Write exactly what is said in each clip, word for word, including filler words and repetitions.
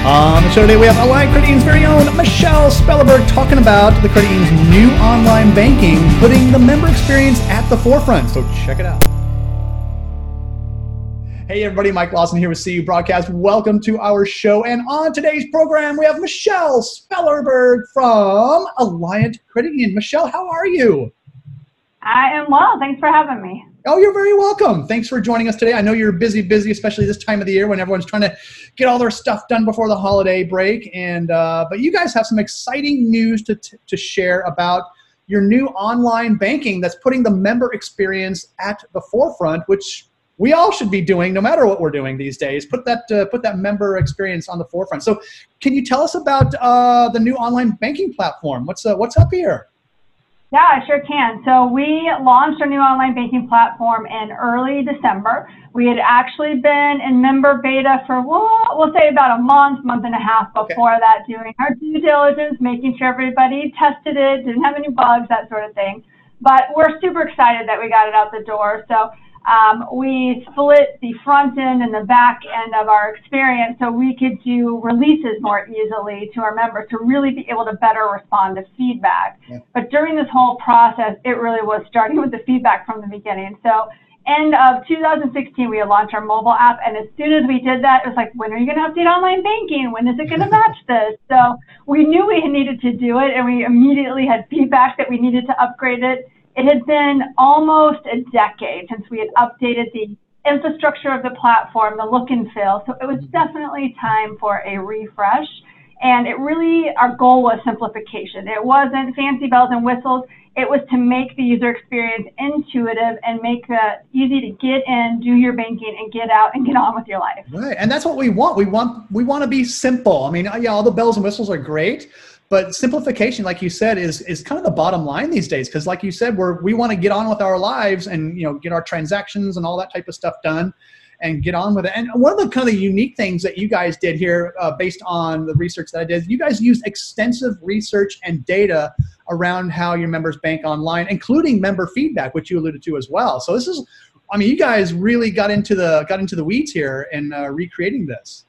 On the show today, we have Alliant Credit Union's very own Michelle Spellerberg talking about the Credit Union's new online banking, putting the member experience at the forefront. So check it out. Hey everybody, Mike Lawson here with C U Broadcast. Welcome to our show. And on today's program, we have Michelle Spellerberg from Alliant Credit Union. Michelle, how are you? I am well. Thanks for having me. Oh, you're very welcome. Thanks for joining us today. I know you're busy, busy, especially this time of the year when everyone's trying to get all their stuff done before the holiday break. And uh, but you guys have some exciting news to to share about your new online banking that's putting the member experience at the forefront, which we all should be doing, no matter what we're doing these days. Put that uh, put that member experience on the forefront. So, can you tell us about uh, the new online banking platform? What's uh, what's up here? Yeah, I sure can. So we launched our new online banking platform in early December. We had actually been in member beta for, well, we'll say about a month, month and a half before okay. that, doing our due diligence, making sure everybody tested it, didn't have any bugs, that sort of thing. But we're super excited that we got it out the door. So um, we split the front end and the back end of our experience so we could do releases more easily to our members to really be able to better respond to feedback. Yeah. But during this whole process, it really was starting with the feedback from the beginning. So end of two thousand sixteen, we had launched our mobile app, and as soon as we did that, it was like, when are you going to update online banking? When is it going to match this? So we knew we needed to do it, and we immediately had feedback that we needed to upgrade it. It had been almost a decade since we had updated the infrastructure of the platform, the look and feel. So it was definitely time for a refresh. And it really, our goal was simplification. It wasn't fancy bells and whistles. It was to make the user experience intuitive and make it easy to get in, do your banking, and get out and get on with your life. Right, and that's what we want. We want we want to be simple. I mean, yeah, all the bells and whistles are great, but simplification, like you said, is is kind of the bottom line these days. Because, like you said, we're we want to get on with our lives and you know get our transactions and all that type of stuff done, and get on with it. And one of the kind of the unique things that you guys did here, uh, based on the research that I did, you guys used extensive research and data around how your members bank online, including member feedback, which you alluded to as well. So this is, I mean, you guys really got into the got into the weeds here in uh, recreating this.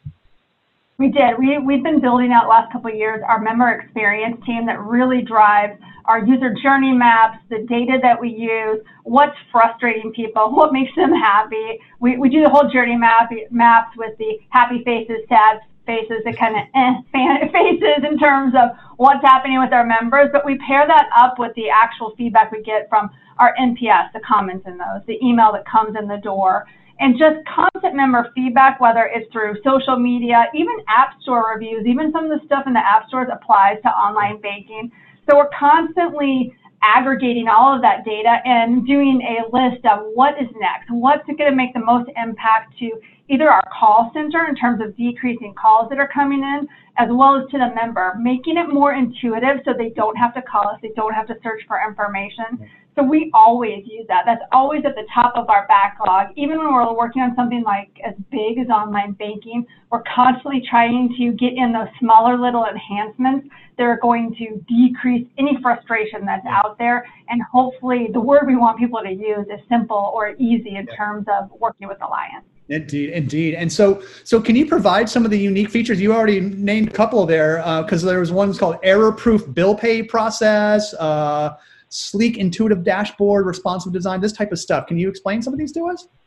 We did. We, we've been building out the last couple of years our member experience team that really drives our user journey maps, the data that we use, what's frustrating people, what makes them happy. We, we do the whole journey map maps with the happy faces, sad faces, the kind of eh faces in terms of what's happening with our members. But we pair that up with the actual feedback we get from our N P S, the comments in those, the email that comes in the door. And just constant member feedback, whether it's through social media, even app store reviews, even some of the stuff in the app stores applies to online banking. So we're constantly aggregating all of that data and doing a list of what is next, what's going to make the most impact to either our call center in terms of decreasing calls that are coming in, as well as to the member, making it more intuitive so they don't have to call us, they don't have to search for information. So we always use that. That's always at the top of our backlog. Even when we're working on something like as big as online banking, we're constantly trying to get in those smaller little enhancements that are going to decrease any frustration that's out there. And hopefully the word we want people to use is simple or easy in terms of working with Alliant. Indeed, indeed. And so, so can you provide some of the unique features? You already named a couple there, because uh, there was one called error-proof bill pay process, uh, sleek, intuitive dashboard, responsive design, this type of stuff. Can you explain some of these to us?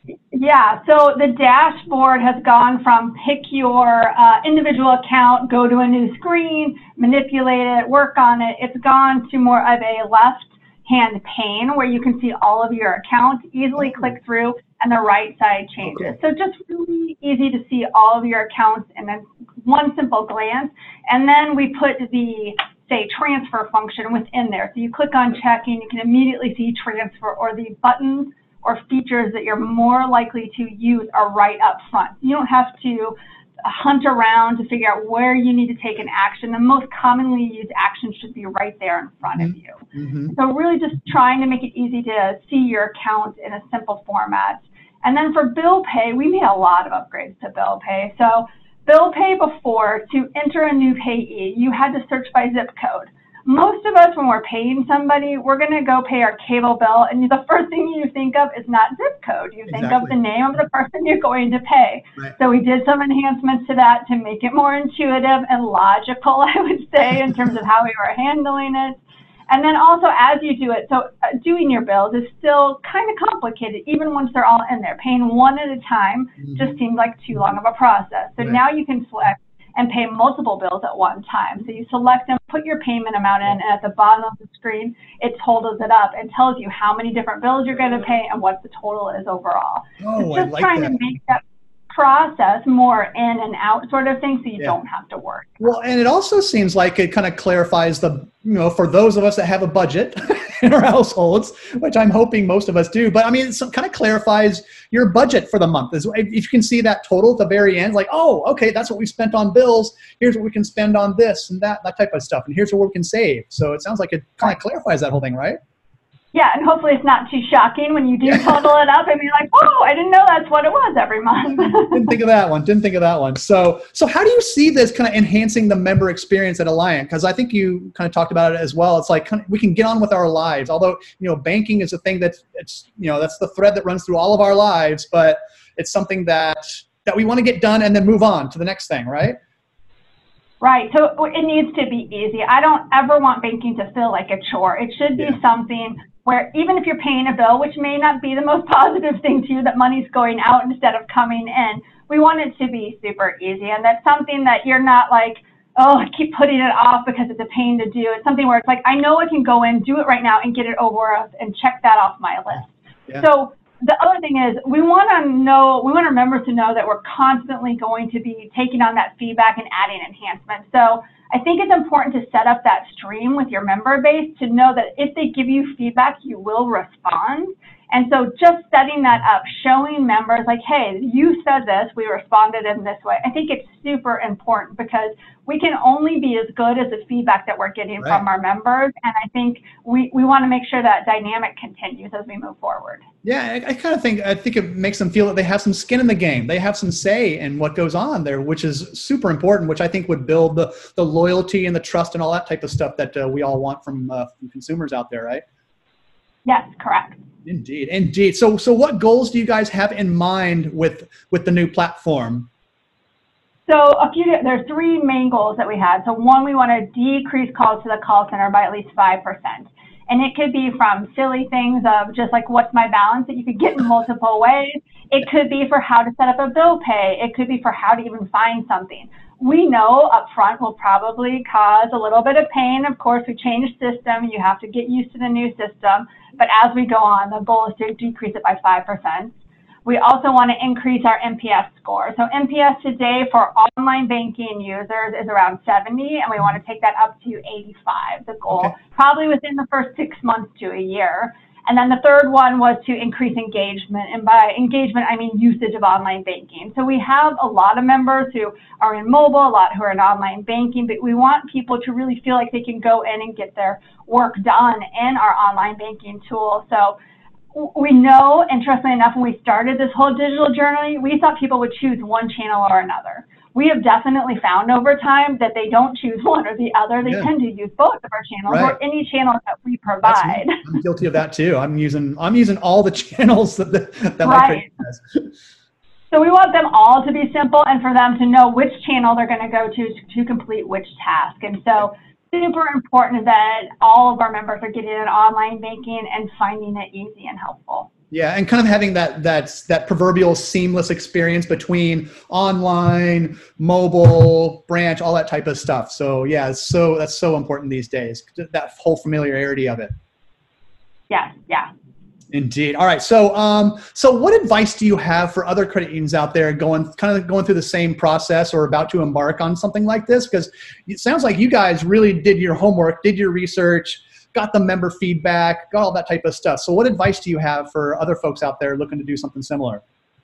Yeah, so the dashboard has gone from pick your uh, individual account, go to a new screen, manipulate it, work on it. It's gone to more of a left-hand pane where you can see all of your accounts, easily click through, and the right side changes. Okay. So just really easy to see all of your accounts in one simple glance. And then we put the say transfer function within there. So you click on checking, you can immediately see transfer, or the buttons or features that you're more likely to use are right up front. You don't have to hunt around to figure out where you need to take an action. The most commonly used action should be right there in front of you. Mm-hmm. So really just trying to make it easy to see your account in a simple format. And then for bill pay, we made a lot of upgrades to bill pay. So bill pay before, to enter a new payee, you had to search by zip code. most of us, when we're paying somebody, we're going to go pay our cable bill, and the first thing you think of is not zip code. You think Exactly. of the name of the person you're going to pay. Right. So we did some enhancements to that to make it more intuitive and logical, I would say, in terms of how we were handling it. And then also, as you do it, so uh, doing your bills is still kind of complicated, even once they're all in there. Paying one at a time mm-hmm. just seems like too long of a process. So right. now you can select and pay multiple bills at one time. So you select them, put your payment amount in, and at the bottom of the screen, it totals it up and tells you how many different bills you're going to pay and what the total is overall. Oh, it's just I like trying that. to make that process more in and out sort of thing, so you yeah. don't have to worry. Well, and it also seems like it kind of clarifies the, you know, for those of us that have a budget in our households, which I'm hoping most of us do, but I mean, it kind of clarifies your budget for the month. If you can see that total at the very end, like, oh, okay, that's what we spent on bills. Here's what we can spend on this and that, that type of stuff. And here's what we can save. So it sounds like it kind of clarifies that whole thing, right? Yeah, and hopefully it's not too shocking when you do total it up and you're like, oh, I didn't know that's what it was every month. Didn't think of that one. Didn't think of that one. So, so how do you see this kind of enhancing the member experience at Alliant? Because I think you kind of talked about it as well. It's like kind of, we can get on with our lives. Although, you know, banking is a thing that's it's you know that's the thread that runs through all of our lives, but it's something that that we want to get done and then move on to the next thing, right? Right. So it needs to be easy. I don't ever want banking to feel like a chore. It should be yeah. something where even if you're paying a bill, which may not be the most positive thing to you, that money's going out instead of coming in, we want it to be super easy. And that's something that you're not like, oh, I keep putting it off because it's a pain to do. It's something where it's like, I know I can go in, do it right now, and get it over with and check that off my list. Yeah. So the other thing is we want to know, we want our members to know that we're constantly going to be taking on that feedback and adding enhancements. So I think it's important to set up that stream with your member base to know that if they give you feedback, you will respond. And so just setting that up, showing members like, hey, you said this, we responded in this way. I think it's super important because we can only be as good as the feedback that we're getting right. from our members. And I think we, we want to make sure that dynamic continues as we move forward. Yeah, I, I kind of think, I think it makes them feel that they have some skin in the game. They have some say in what goes on there, which is super important, which I think would build the, the loyalty and the trust and all that type of stuff that uh, we all want from, uh, from consumers out there, right? Yes, correct. Indeed, indeed. So, so what goals do you guys have in mind with with the new platform? So, a few. There's three main goals that we had. So, one, we want to decrease calls to the call center by at least five percent, and it could be from silly things of just like what's my balance that you could get in multiple ways. It could be for how to set up a bill pay. It could be for how to even find something. We know up front will probably cause a little bit of pain. Of course, we changed system. You have to get used to the new system. But as we go on, the goal is to decrease it by five percent. We also want to increase our N P S score. So N P S today for online banking users is around seventy, and we want to take that up to eighty-five, the goal, okay. probably within the first six months to a year. And then the third one was to increase engagement. And by engagement, I mean usage of online banking. So we have a lot of members who are in mobile, a lot who are in online banking, but we want people to really feel like they can go in and get their work done in our online banking tool. So we know, interestingly enough, when we started this whole digital journey, we thought people would choose one channel or another. We have definitely found over time that they don't choose one or the other. They yeah. tend to use both of our channels right. or any channel that we provide. I'm guilty of that too. I'm using I'm using all the channels that the, that right. my has. So we want them all to be simple and for them to know which channel they're going to go to to complete which task. And so super important that all of our members are getting an online banking and finding it easy and helpful. Yeah, and kind of having that that that proverbial seamless experience between online, mobile, branch, all that type of stuff. So yeah, so that's so important these days. That whole familiarity of it. Yeah, yeah. Indeed. All right. So, um, so what advice do you have for other credit unions out there going, kind of going through the same process or about to embark on something like this? Because it sounds like you guys really did your homework, did your research, got the member feedback, got all that type of stuff. So what advice do you have for other folks out there looking to do something similar?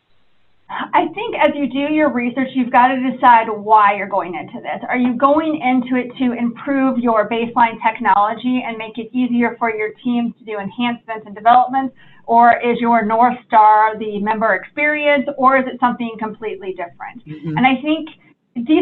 I think as you do your research, you've got to decide why you're going into this. Are you going into it to improve your baseline technology and make it easier for your teams to do enhancements and developments? Or is your North Star the member experience? Or is it something completely different? Mm-hmm. And I think these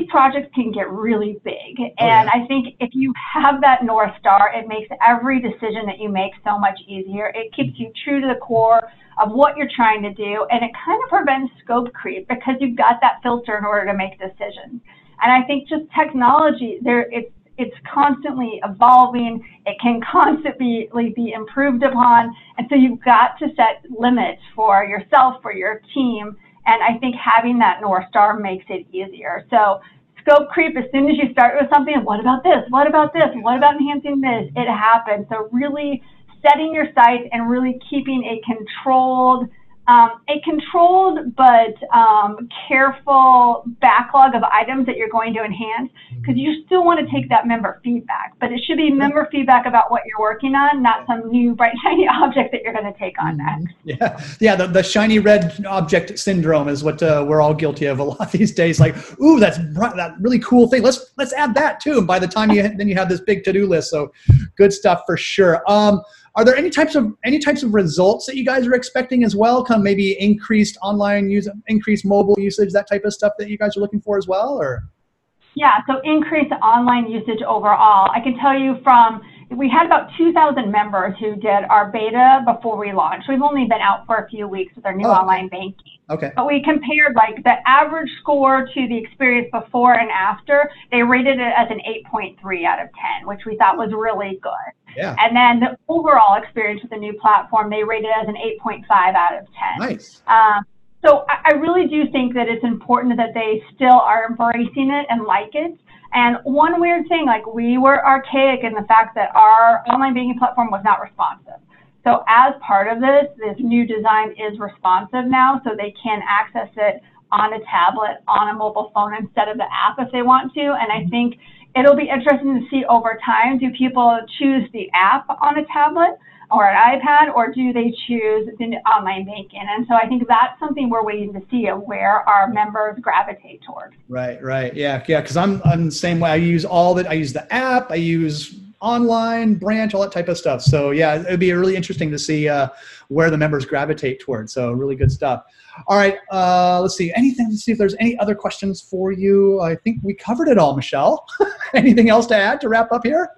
projects can get really big. And oh, yeah. I think if you have that North Star, it makes every decision that you make so much easier. It keeps you true to the core of what you're trying to do, and it kind of prevents scope creep because you've got that filter in order to make decisions. And I think just technology, there it's it's constantly evolving. It can constantly be improved upon, and so you've got to set limits for yourself, for your team. And I think having that North Star makes it easier. So scope creep, as soon as you start with something, what about this? What about this? What about enhancing this? It happens. So really setting your sights and really keeping a controlled, um, a controlled but um, careful backlog of items that you're going to enhance, because you still want to take that member feedback. But it should be member feedback about what you're working on, not some new bright shiny object that you're going to take on next. Yeah, yeah. The, the shiny red object syndrome is what uh, we're all guilty of a lot these days. Like, ooh, that's that really cool thing. Let's let's add that too. And by the time you then you have this big to-do list. So good stuff for sure. Um, Are there any types of any types of results that you guys are expecting as well? Kind of maybe increased online use, increased mobile usage, that type of stuff that you guys are looking for as well, or? Yeah, so increased online usage overall. I can tell you from, we had about two thousand members who did our beta before we launched. We've only been out for a few weeks with our new oh, online banking. Okay. But we compared like the average score to the experience before and after. They rated it as an eight point three out of ten, which we thought was really good. Yeah. And then the overall experience with the new platform, they rated it as an eight point five out of ten. Nice. Um, so I, I really do think that it's important that they still are embracing it and like it. And one weird thing, like we were archaic in the fact that our online banking platform was not responsive. So as part of this, this new design is responsive now, so they can access it on a tablet, on a mobile phone instead of the app if they want to. And I think it'll be interesting to see over time, do people choose the app on a tablet or an iPad, or do they choose the online banking? And so I think that's something we're waiting to see of where our members gravitate towards. Right, right, yeah, yeah. Because I'm I'm the same way. I use all that. I use the app. I use online, branch, all that type of stuff. So yeah, it'd be really interesting to see uh, where the members gravitate towards. So really good stuff. All right, uh, let's see. Anything? Let's see if there's any other questions for you. I think we covered it all, Michelle. Anything else to add to wrap up here?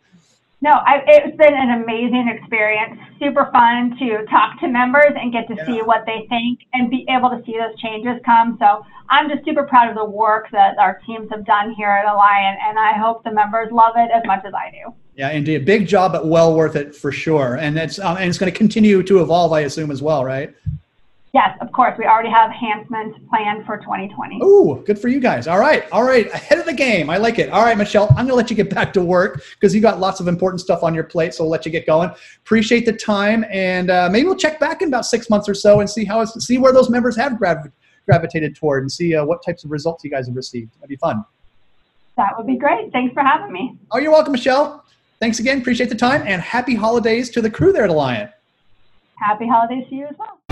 No, I, it's been an amazing experience. Super fun to talk to members and get to yeah. see what they think and be able to see those changes come. So I'm just super proud of the work that our teams have done here at Alliant, and I hope the members love it as much as I do. Yeah, indeed. Big job, but well worth it for sure. And it's um, and it's going to continue to evolve, I assume, as well, right? Yes, of course. We already have enhancements planned for twenty twenty. Ooh, good for you guys. All right. All right. Ahead of the game. I like it. All right, Michelle, I'm going to let you get back to work because you got lots of important stuff on your plate. So we'll let you get going. Appreciate the time. And uh, maybe we'll check back in about six months or so and see how it's, see where those members have grav gravitated toward and see uh, what types of results you guys have received. That'd be fun. That would be great. Thanks for having me. Oh, you're welcome, Michelle. Thanks again. Appreciate the time. And happy holidays to the crew there at Alliant. Happy holidays to you as well.